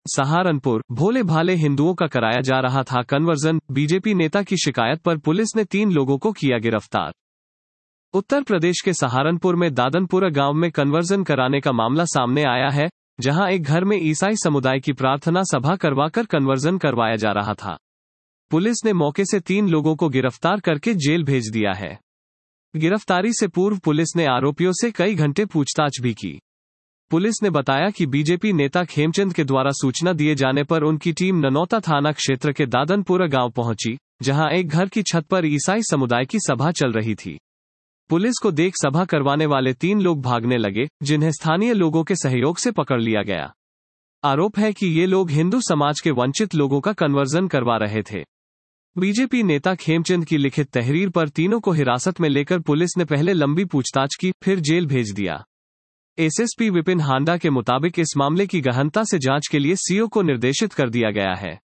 सहारनपुर, भोले भाले हिंदुओं का कराया जा रहा था कन्वर्जन, बीजेपी नेता की शिकायत पर पुलिस ने 3 लोगों को किया गिरफ्तार। उत्तर प्रदेश के सहारनपुर में दादनपुरा गांव में कन्वर्जन कराने का मामला सामने आया है, जहां एक घर में ईसाई समुदाय की प्रार्थना सभा करवाकर कन्वर्जन करवाया जा रहा था। पुलिस ने मौके से 3 लोगों को गिरफ्तार करके जेल भेज दिया है। गिरफ्तारी से पूर्व पुलिस ने आरोपियों से कई घंटे पूछताछ भी की। पुलिस ने बताया कि बीजेपी नेता खेमचंद के द्वारा सूचना दिए जाने पर उनकी टीम ननौता थाना क्षेत्र के दादनपुरा गांव पहुंची, जहां एक घर की छत पर ईसाई समुदाय की सभा चल रही थी। पुलिस को देख सभा करवाने वाले 3 लोग भागने लगे, जिन्हें स्थानीय लोगों के सहयोग से पकड़ लिया गया। आरोप है कि ये लोग हिंदू समाज के वंचित लोगों का कन्वर्जन करवा रहे थे। बीजेपी नेता खेमचंद की लिखित तहरीर पर तीनों को हिरासत में लेकर पुलिस ने पहले लंबी पूछताछ की, फिर जेल भेज दिया। एसएसपी विपिन हांडा के मुताबिक इस मामले की गहनता से जांच के लिए सीओ को निर्देशित कर दिया गया है।